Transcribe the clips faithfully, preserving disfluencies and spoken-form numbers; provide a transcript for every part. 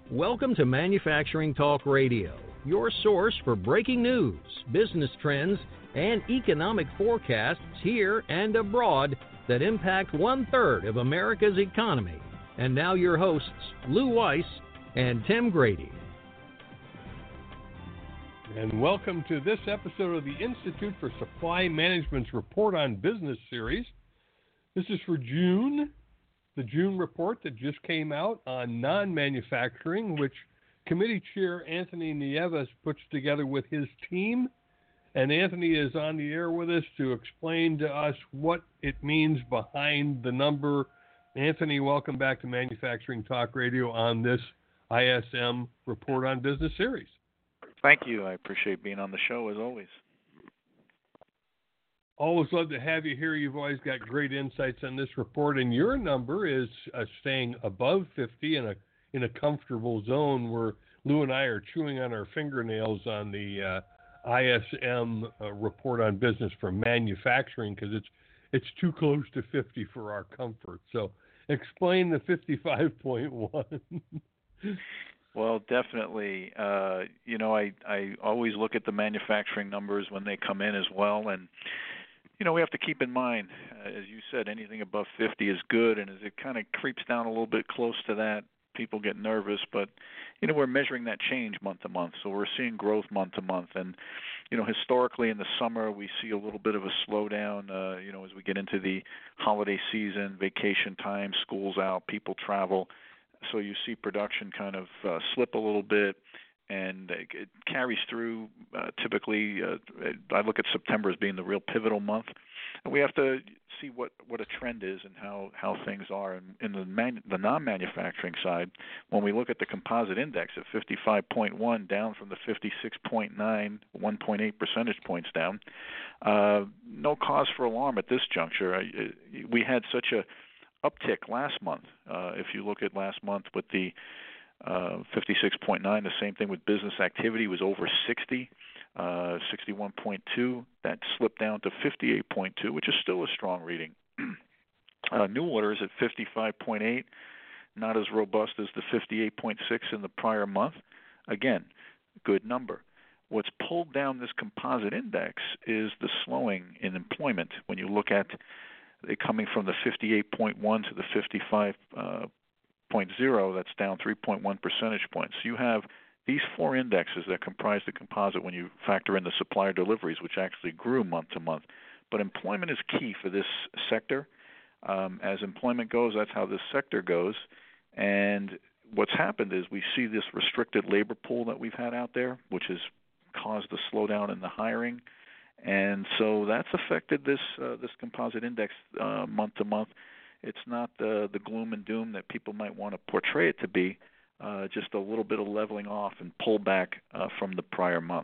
Welcome to Manufacturing Talk Radio, your source for breaking news, business trends, and economic forecasts here and abroad that impact one-third of America's economy. And now your hosts, Lou Weiss and Tim Grady. And welcome to this episode of the Institute for Supply Management's Report on Business series. This is for June, the June report that just came out on non-manufacturing, which Committee Chair Anthony Nieves puts together with his team. And Anthony is on the air with us to explain to us what it means behind the number. Anthony, welcome back to Manufacturing Talk Radio on this I S M Report on Business series. Thank you. I appreciate being on the show, as always. Always love to have you here. You've always got great insights on this report, and your number is uh, staying above fifty in a in a comfortable zone where Lou and I are chewing on our fingernails on the uh, I S M uh, Report on Business for manufacturing because it's it's too close to fifty for our comfort. So explain the fifty-five point one. Well, definitely. Uh, you know, I, I always look at the manufacturing numbers when they come in as well. And, you know, we have to keep in mind, uh, as you said, anything above fifty is good. And as it kind of creeps down a little bit close to that, people get nervous. But, you know, we're measuring that change month to month. So we're seeing growth month to month. And, you know, historically in the summer, we see a little bit of a slowdown, uh, you know, as we get into the holiday season, vacation time, school's out, people travel. So you see production kind of uh, slip a little bit, and it carries through. Uh, typically, uh, I look at September as being the real pivotal month, and we have to see what, what a trend is and how, how things are. And in the man, the non-manufacturing side, when we look at the composite index at fifty-five point one, down from the fifty-six point nine, one point eight percentage points down, uh, no cause for alarm at this juncture. I, we had such a uptick last month. Uh, if you look at last month with the uh, fifty-six point nine, the same thing with business activity was over sixty, uh, sixty-one point two. That slipped down to fifty-eight point two, which is still a strong reading. uh, new orders at fifty-five point eight, not as robust as the fifty-eight point six in the prior month. Again, good number. What's pulled down this composite index is the slowing in employment. When you look at it coming from the fifty-eight point one to the fifty-five point zero, that's down three point one percentage points. You have these four indexes that comprise the composite when you factor in the supplier deliveries, which actually grew month to month. But employment is key for this sector. Um, as employment goes, that's how this sector goes. And what's happened is we see this restricted labor pool that we've had out there, which has caused the slowdown in the hiring. And so that's affected this uh, this composite index uh, month to month. It's not the the gloom and doom that people might want to portray it to be. Uh, just a little bit of leveling off and pullback uh, from the prior month.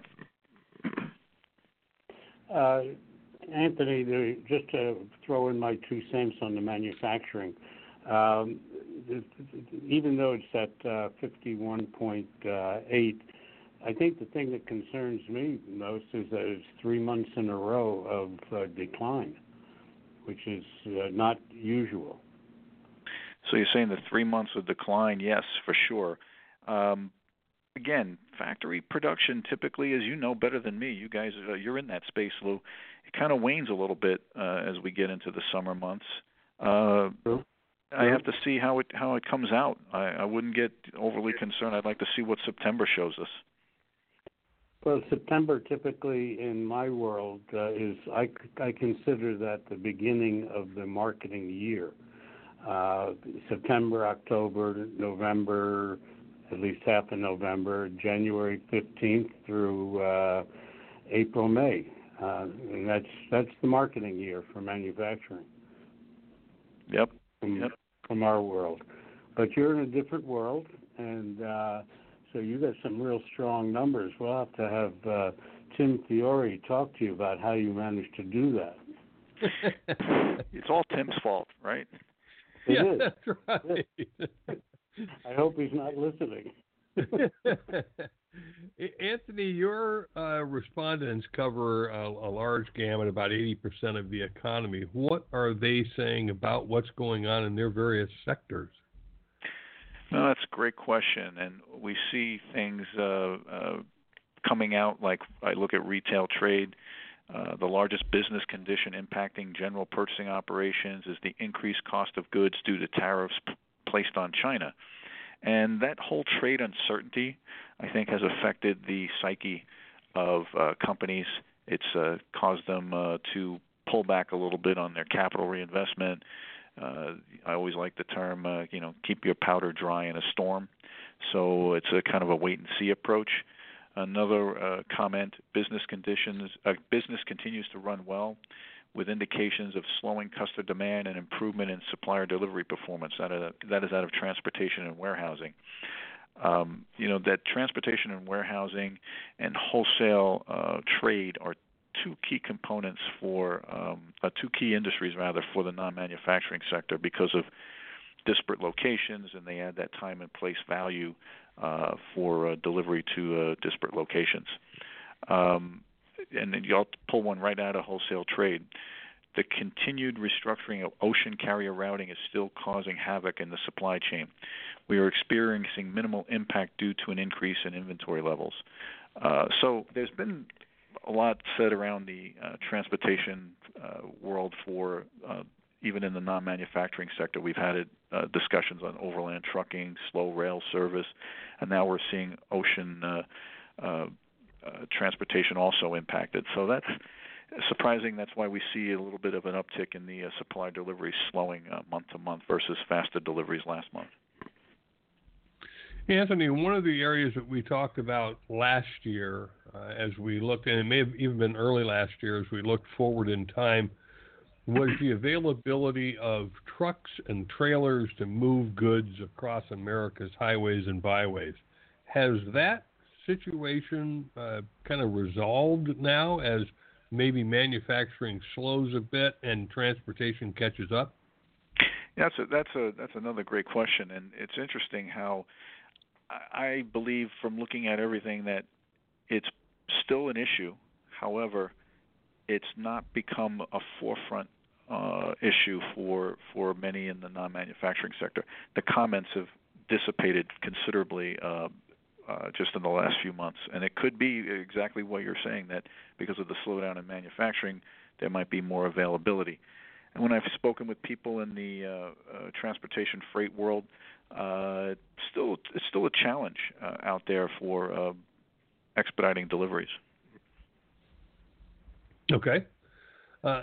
Uh, Anthony, the, just to throw in my two cents on the manufacturing, um, even though it's at uh, fifty-one point eight. I think the thing that concerns me most is that it's three months in a row of uh, decline, which is uh, not usual. So you're saying the three months of decline? Yes, for sure. Um, again, factory production typically, as you know better than me, you guys, uh, you're in that space, Lou, it kind of wanes a little bit uh, as we get into the summer months. Uh, True. I have to see how it how it comes out. I, I wouldn't get overly concerned. I'd like to see what September shows us. Well, September typically in my world uh, is, I, I consider that the beginning of the marketing year. Uh, September, October, November, at least half of November, January fifteenth through uh, April, May. Uh, and that's that's the marketing year for manufacturing. Yep. From, yep. from our world. But you're in a different world, and uh, so you got some real strong numbers. We'll have to have uh, Tim Fiore talk to you about how you managed to do that. It's all Tim's fault, right? It yeah, is. That's right. I hope he's not listening. Anthony, your uh, respondents cover a, a large gamut, about eighty percent of the economy. What are they saying about what's going on in their various sectors? No, that's a great question, and we see things uh, uh, coming out. Like I look at retail trade. Uh, the largest business condition impacting general purchasing operations is the increased cost of goods due to tariffs p- placed on China. And that whole trade uncertainty, I think, has affected the psyche of uh, companies. It's uh, caused them uh, to pull back a little bit on their capital reinvestment. Uh, I always like the term, uh, you know, keep your powder dry in a storm. So it's a kind of a wait-and-see approach. Another uh, comment, business conditions, uh, business continues to run well with indications of slowing customer demand and improvement in supplier delivery performance. That is, that is out of transportation and warehousing. Um, you know, that transportation and warehousing and wholesale uh, trade are two key components for, um, uh, two key industries, rather, for the non-manufacturing sector because of disparate locations, and they add that time and place value uh, for uh, delivery to uh, disparate locations. Um, and then you'll pull one right out of wholesale trade. The continued restructuring of ocean carrier routing is still causing havoc in the supply chain. We are experiencing minimal impact due to an increase in inventory levels. Uh, so there's been a lot said around the uh, transportation uh, world for uh, even in the non-manufacturing sector. We've had it, uh, discussions on overland trucking, slow rail service, and now we're seeing ocean uh, uh, uh, transportation also impacted. So that's surprising. That's why we see a little bit of an uptick in the uh, supply deliveries slowing uh, month to month versus faster deliveries last month. Anthony, one of the areas that we talked about last year uh, as we looked, and it may have even been early last year as we looked forward in time, was the availability of trucks and trailers to move goods across America's highways and byways. Has that situation uh, kind of resolved now as maybe manufacturing slows a bit and transportation catches up? Yeah, that's a, that's a that's another great question, and it's interesting how I believe from looking at everything that it's still an issue. However, it's not become a forefront uh, issue for for many in the non-manufacturing sector. The comments have dissipated considerably uh, uh, just in the last few months, and it could be exactly what you're saying, that because of the slowdown in manufacturing, there might be more availability. And when I've spoken with people in the uh, uh, transportation freight world, uh, it's still it's still a challenge uh, out there for uh, expediting deliveries. Okay. Uh,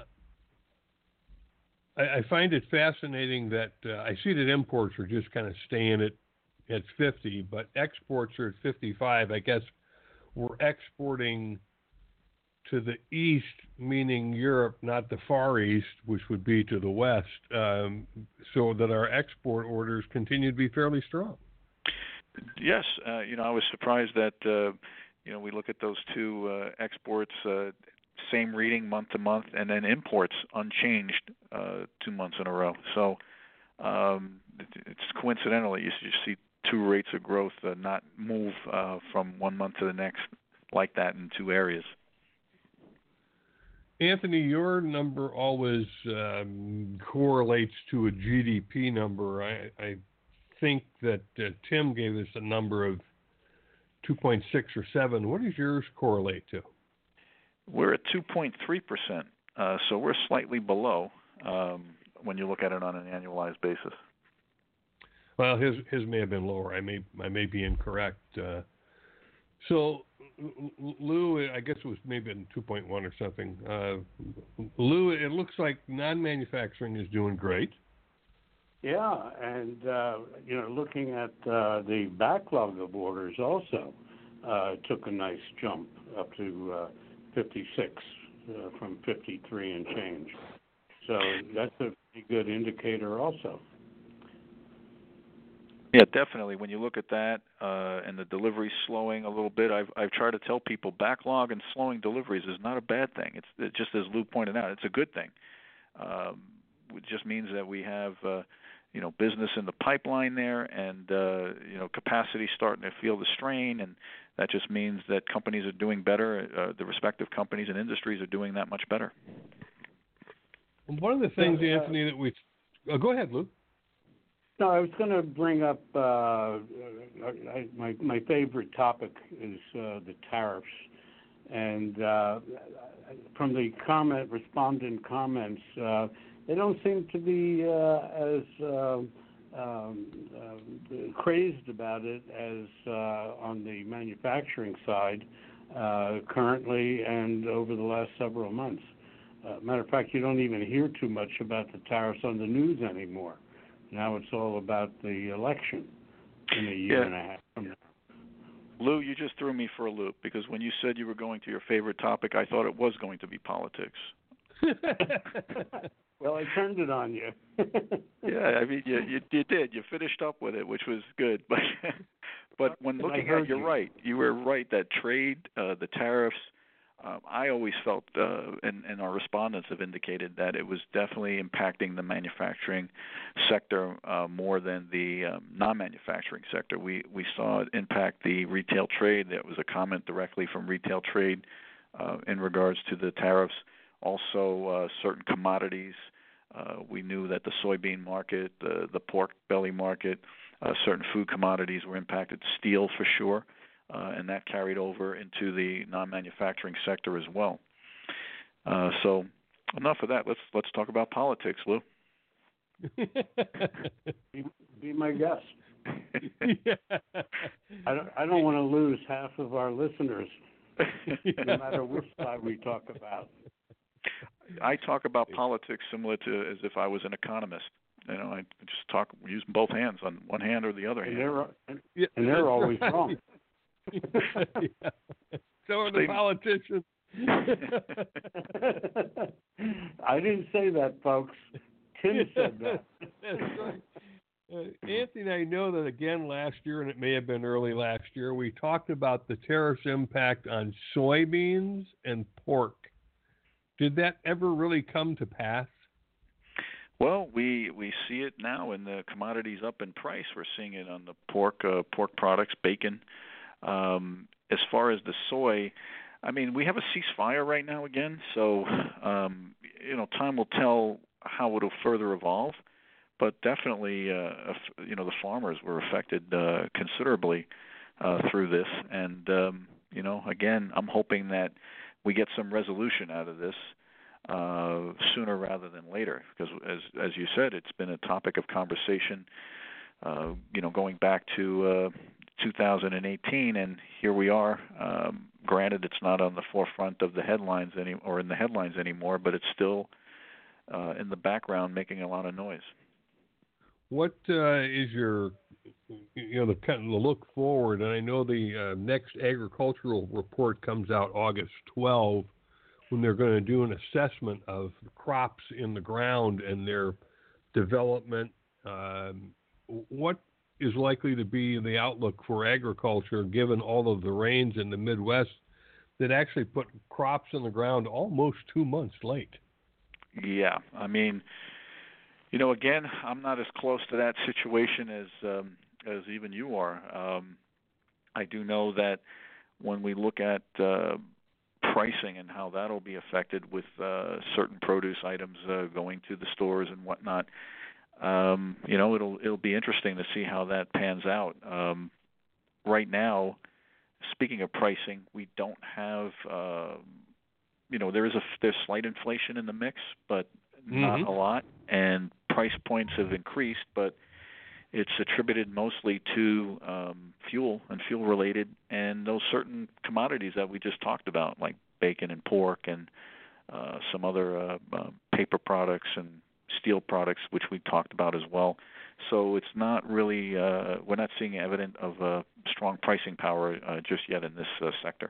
I, I find it fascinating that uh, I see that imports are just kind of staying at, at fifty, but exports are at fifty-five. I guess we're exporting to the east, meaning Europe, not the Far East, which would be to the west, um, so that our export orders continue to be fairly strong. Yes, uh, you know, I was surprised that uh, you know we look at those two uh, exports, uh, same reading month to month, and then imports unchanged uh, two months in a row. So um, it's coincidental that you just see two rates of growth uh, not move uh, from one month to the next like that in two areas. Anthony, your number always um, correlates to a G D P number. I, I think that uh, Tim gave us a number of two point six or seven. What does yours correlate to? We're at two point three percent, uh, so we're slightly below um, when you look at it on an annualized basis. Well, his his may have been lower. I may I may be incorrect. Uh, so, Lou, I guess it was maybe in two point one or something. Uh, Lou, it looks like non-manufacturing is doing great. Yeah, and uh, you know, looking at uh, the backlog of orders also uh, took a nice jump up to uh, fifty-six uh, from fifty-three and change. So that's a pretty good indicator also. Yeah, definitely. When you look at that uh, and the delivery slowing a little bit, I've I've tried to tell people backlog and slowing deliveries is not a bad thing. It's it just as Lou pointed out, it's a good thing. Um, it just means that we have uh, you know business in the pipeline there, and uh, you know capacity starting to feel the strain, and that just means that companies are doing better. Uh, the respective companies and industries are doing that much better. One of the things, Anthony, that we oh, go ahead, Lou. No, I was going to bring up uh, I, my my favorite topic is uh, the tariffs, and uh, from the comment respondent comments, uh, they don't seem to be uh, as uh, um, uh, crazed about it as uh, on the manufacturing side uh, currently and over the last several months. Uh, matter of fact, you don't even hear too much about the tariffs on the news anymore. Now it's all about the election in a year yeah. and a half from now. Lou, you just threw me for a loop because when you said you were going to your favorite topic, I thought it was going to be politics. Well, I turned it on you. Yeah, I mean, you, you you did. You finished up with it, which was good. But but when looking at, you're you. right. You were right that trade, uh, the tariffs. Um, I always felt, uh, and, and our respondents have indicated that it was definitely impacting the manufacturing sector uh, more than the um, non-manufacturing sector. We we saw it impact the retail trade. That was a comment directly from retail trade uh, in regards to the tariffs. Also, uh, certain commodities. Uh, we knew that the soybean market, uh, the pork belly market, uh, certain food commodities were impacted. Steel for sure. Uh, and that carried over into the non-manufacturing sector as well. Uh, so, enough of that. Let's let's talk about politics, Lou. be, be my guest. Yeah. I don't. I don't want to lose half of our listeners, no matter which side we talk about. I talk about politics similar to as if I was an economist. You know, I just talk using both hands, on one hand or the other And hand. they're and, Yeah, and they're always right. wrong. Yeah. So are the politicians. I didn't say that, folks. Tim said that. That's right. Uh, Anthony, I know that again last year, and it may have been early last year, we talked about the tariffs' impact on soybeans and pork. Did that ever really come to pass? Well, we we see it now in the commodities up in price. We're seeing it on the pork, uh, pork products, bacon. Um, as far as the soy, I mean, we have a ceasefire right now again, so um, you know, time will tell how it'll further evolve. But definitely, uh, you know, the farmers were affected uh, considerably uh, through this, and um, you know, again, I'm hoping that we get some resolution out of this uh, sooner rather than later, because as as you said, it's been a topic of conversation, uh, you know, going back to uh, two thousand eighteen, and here we are. Um, granted, it's not on the forefront of the headlines any or in the headlines anymore, but it's still uh, in the background making a lot of noise. What uh, is your, you know, the kind of the look forward? And I know the uh, next agricultural report comes out August twelfth, when they're going to do an assessment of crops in the ground and their development. Um, what is likely to be the outlook for agriculture, given all of the rains in the Midwest that actually put crops in the ground almost two months late? Yeah, I mean, you know, again, I'm not as close to that situation as um, as even you are. Um, I do know that when we look at uh, pricing and how that'll be affected with uh, certain produce items uh, going to the stores and whatnot, um, you know, it'll it'll be interesting to see how that pans out. Um, right now, speaking of pricing, we don't have, uh, you know, there is a there's slight inflation in the mix, but not Mm-hmm. a lot, and price points have increased, but it's attributed mostly to um, fuel and fuel-related and those certain commodities that we just talked about, like bacon and pork and uh, some other uh, uh, paper products and steel products, which we talked about as well. So it's not really, uh, we're not seeing evidence of uh, strong pricing power uh, just yet in this uh, sector.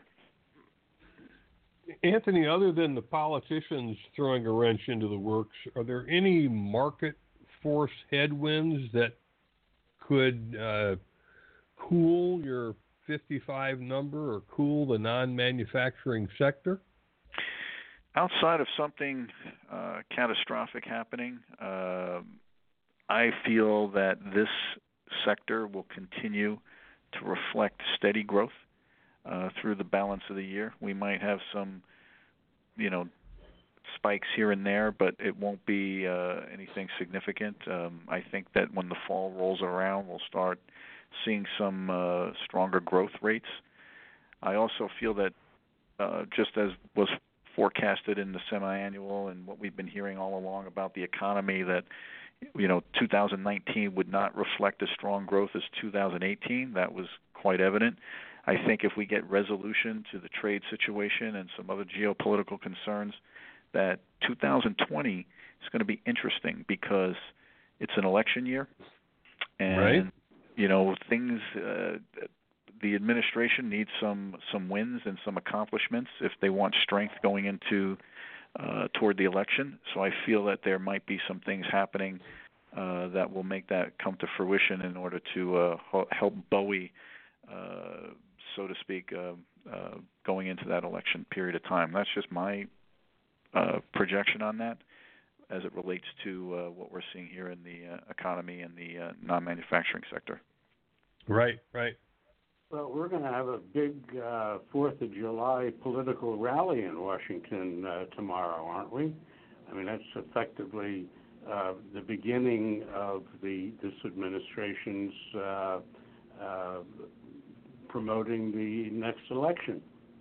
Anthony, other than the politicians throwing a wrench into the works, are there any market force headwinds that could uh, cool your fifty-five number or cool the non-manufacturing sector? Outside of something uh, catastrophic happening, uh, I feel that this sector will continue to reflect steady growth uh, through the balance of the year. We might have some, you know, spikes here and there, but it won't be uh, anything significant. Um, I think that when the fall rolls around, we'll start seeing some uh, stronger growth rates. I also feel that uh, just as was forecasted in the semi-annual and what we've been hearing all along about the economy, that you know two thousand nineteen would not reflect as strong growth as two thousand eighteen. That was quite evident. I think if we get resolution to the trade situation and some other geopolitical concerns, that two thousand twenty is going to be interesting because it's an election year, and right. you know things. Uh, the administration needs some some wins and some accomplishments if they want strength going into uh, toward the election. So I feel that there might be some things happening uh, that will make that come to fruition in order to uh, help Bowie, uh, so to speak, uh, uh, going into that election period of time. That's just my uh, projection on that as it relates to uh, what we're seeing here in the uh, economy and the uh, non-manufacturing sector. Right, right. Well, we're going to have a big uh, fourth of July political rally in Washington uh, tomorrow, aren't we? I mean, that's effectively uh, the beginning of the this administration's uh, uh, promoting the next election.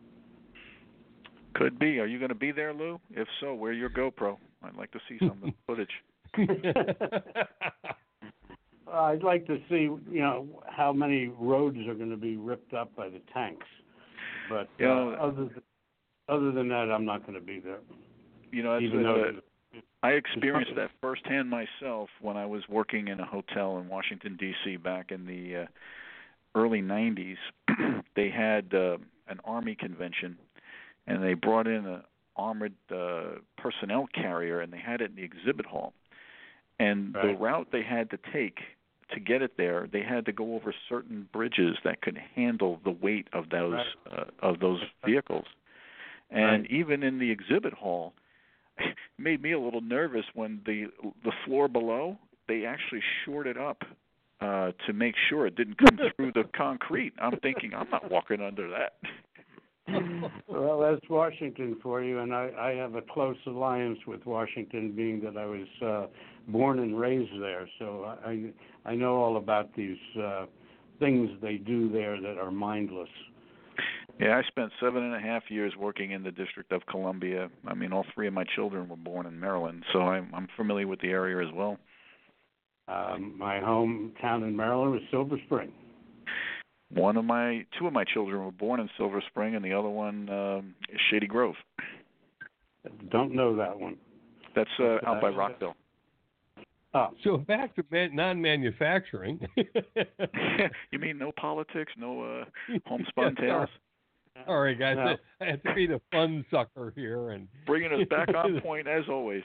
Could be. Are you going to be there, Lou? If so, where's your GoPro? I'd like to see some of the footage. I'd like to see, you know, how many roads are going to be ripped up by the tanks. But you know, uh, other than, other than that, I'm not going to be there. You know, Even though uh, I experienced that firsthand myself when I was working in a hotel in Washington, D C back in the uh, early nineties. They had uh, an Army convention, and they brought in an armored uh, personnel carrier, and they had it in the exhibit hall. And right. the route they had to take to get it there, they had to go over certain bridges that could handle the weight of those right. uh, of those vehicles. And right. even in the exhibit hall, it made me a little nervous when the the floor below, they actually shored it up uh, to make sure it didn't come through the concrete. I'm thinking, I'm not walking under that. Well, that's Washington for you, and I, I have a close alliance with Washington, being that I was uh, born and raised there. So I I know all about these uh, things they do there that are mindless. Yeah, I spent seven and a half years working in the District of Columbia. I mean, all three of my children were born in Maryland, so I'm, I'm familiar with the area as well. Um, my hometown in Maryland was Silver Spring. One of my, two of my children were born in Silver Spring, and the other one um, is Shady Grove. Don't know that one. That's uh, out by Rockville. Oh. So back to man- non-manufacturing. You mean no politics, no uh, homespun yes, tales? All right, guys. No. I have to be the fun sucker here, and bringing us back on point as always.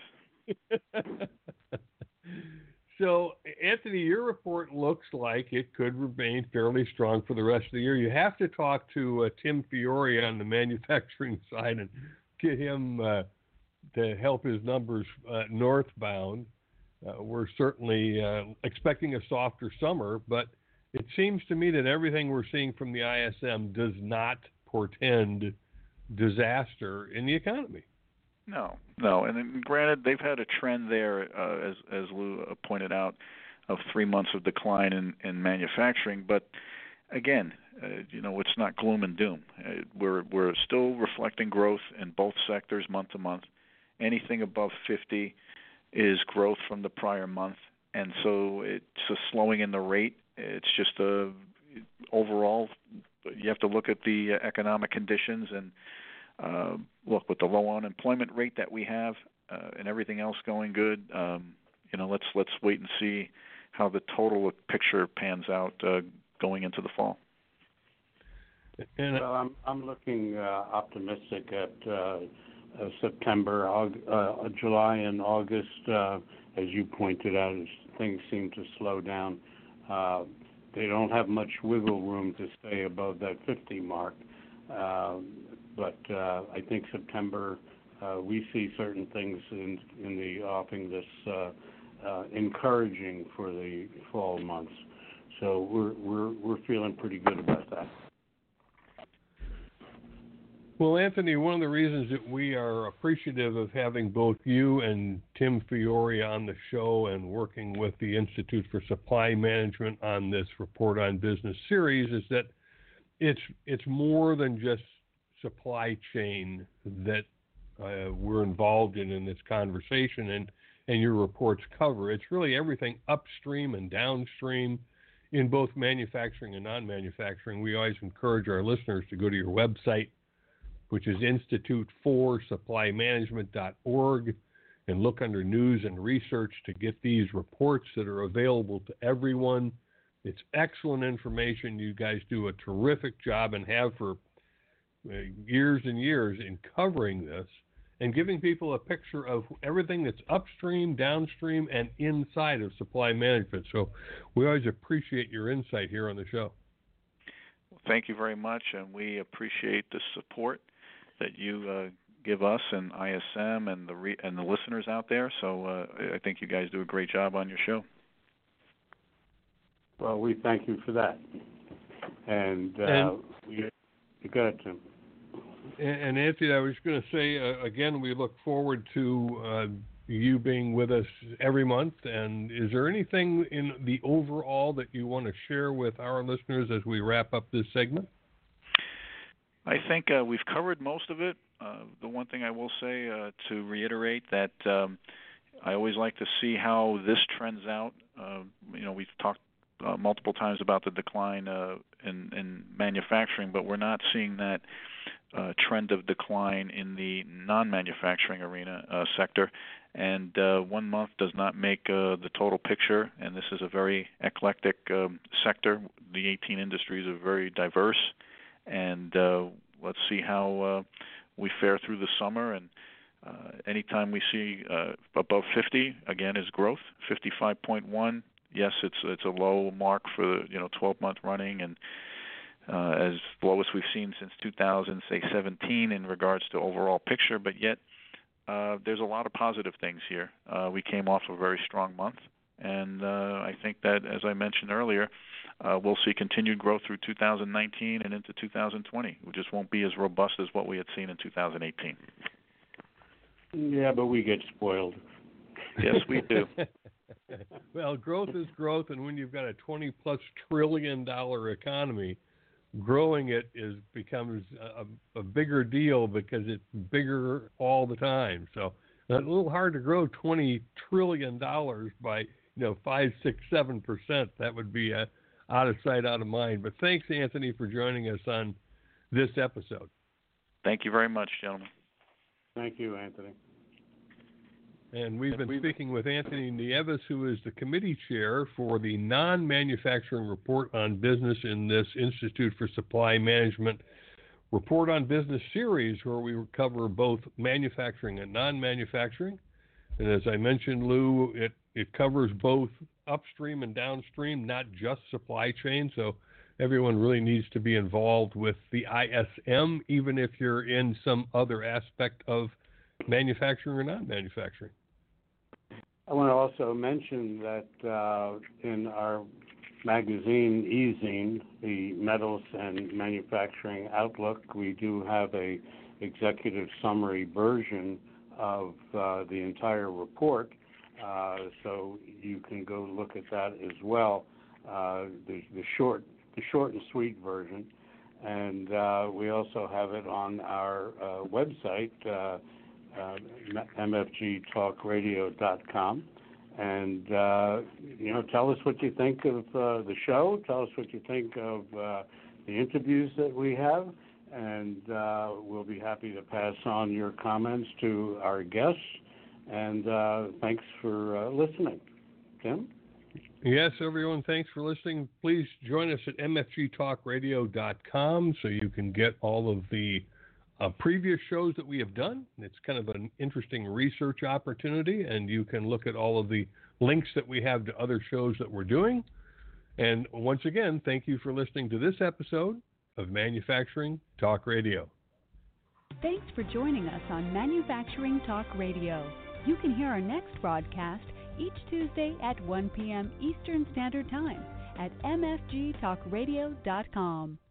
So, Anthony, your report looks like it could remain fairly strong for the rest of the year. You have to talk to uh, Tim Fiore on the manufacturing side and get him uh, to help his numbers uh, northbound. Uh, we're certainly uh, expecting a softer summer, but it seems to me that everything we're seeing from the I S M does not portend disaster in the economy. No, no, and then, granted, they've had a trend there, uh, as as Lou pointed out, of three months of decline in, in manufacturing. But again, uh, you know, it's not gloom and doom. Uh, we're we're still reflecting growth in both sectors month to month. Anything above fifty is growth from the prior month, and so it's a slowing in the rate. It's just a overall. You have to look at the economic conditions and. Uh, look, with the low unemployment rate that we have uh, and everything else going good, um, you know, let's let's wait and see how the total picture pans out uh, going into the fall. Well, I'm I'm looking uh, optimistic at uh, uh, September, Aug- uh, July, and August. Uh, as you pointed out, as things seem to slow down. Uh, they don't have much wiggle room to stay above that fifty mark. Uh, But uh, I think September, uh, we see certain things in in the offing that's uh, uh, encouraging for the fall months. So we're we're we're feeling pretty good about that. Well, Anthony, one of the reasons that we are appreciative of having both you and Tim Fiore on the show and working with the Institute for Supply Management on this Report on Business series is that it's it's more than just supply chain that uh, we're involved in in this conversation and, and your reports cover. It's really everything upstream and downstream in both manufacturing and non-manufacturing. We always encourage our listeners to go to your website, which is institute for supply management dot org, and look under news and research to get these reports that are available to everyone. It's excellent information. You guys do a terrific job and have for uh, years and years in covering this and giving people a picture of everything that's upstream, downstream, and inside of supply management. So we always appreciate your insight here on the show. Well, thank you very much, and we appreciate the support that you uh, give us and I S M and the re- and the listeners out there. So uh, I think you guys do a great job on your show. Well, we thank you for that. And, uh, and you, you got it, Tim. And, and Anthony, I was going to say, uh, again, we look forward to uh, you being with us every month. And is there anything in the overall that you want to share with our listeners as we wrap up this segment? I think uh, we've covered most of it. Uh, the one thing I will say uh, to reiterate that um, I always like to see how this trends out. Uh, you know, we've talked uh, multiple times about the decline uh, in, in manufacturing, but we're not seeing that uh, trend of decline in the non-manufacturing arena uh, sector. And uh, one month does not make uh, the total picture, and this is a very eclectic um, sector. The eighteen industries are very diverse. And uh, let's see how uh, we fare through the summer. And uh, anytime we see uh, above fifty, again, is growth. fifty-five point one, yes, it's it's a low mark for you know twelve month running, and uh, as lowest we've seen since two thousand, say seventeen, in regards to overall picture. But yet, uh, there's a lot of positive things here. Uh, we came off a very strong month, and uh, I think that, as I mentioned earlier, Uh, we'll see continued growth through two thousand nineteen and into two thousand twenty. We just won't be as robust as what we had seen in two thousand eighteen. Yeah, but we get spoiled. Yes, we do. Well, growth is growth, and when you've got a twenty plus trillion dollar economy, growing it is becomes a, a bigger deal because it's bigger all the time. So it's a little hard to grow twenty trillion dollars by you know five, six, seven percent. That would be a out of sight, out of mind. But thanks, Anthony, for joining us on this episode. Thank you very much, gentlemen. Thank you, Anthony. And we've been speaking with Anthony Nieves, who is the committee chair for the non-manufacturing report on business in this Institute for Supply Management Report on Business series, where we cover both manufacturing and non-manufacturing. And as I mentioned, Lou, it, it covers both upstream and downstream, not just supply chain. So everyone really needs to be involved with the I S M, even if you're in some other aspect of manufacturing or non-manufacturing. I want to also mention that uh, in our magazine, eZine, the Metals and Manufacturing Outlook, we do have a executive summary version of uh, the entire report. Uh, so you can go look at that as well. Uh, the, the short, the short and sweet version, and uh, we also have it on our uh, website, uh, uh, M F G talk radio dot com. And uh, you know, tell us what you think of uh, the show. Tell us what you think of uh, the interviews that we have, and uh, we'll be happy to pass on your comments to our guests. And uh, thanks for uh, listening. Tim? Yes, everyone, thanks for listening. Please join us at M F G talk radio dot com so you can get all of the uh, previous shows that we have done. It's kind of an interesting research opportunity, and you can look at all of the links that we have to other shows that we're doing. And once again, thank you for listening to this episode of Manufacturing Talk Radio. Thanks for joining us on Manufacturing Talk Radio. You can hear our next broadcast each Tuesday at one p.m. Eastern Standard Time at M F G talk radio dot com.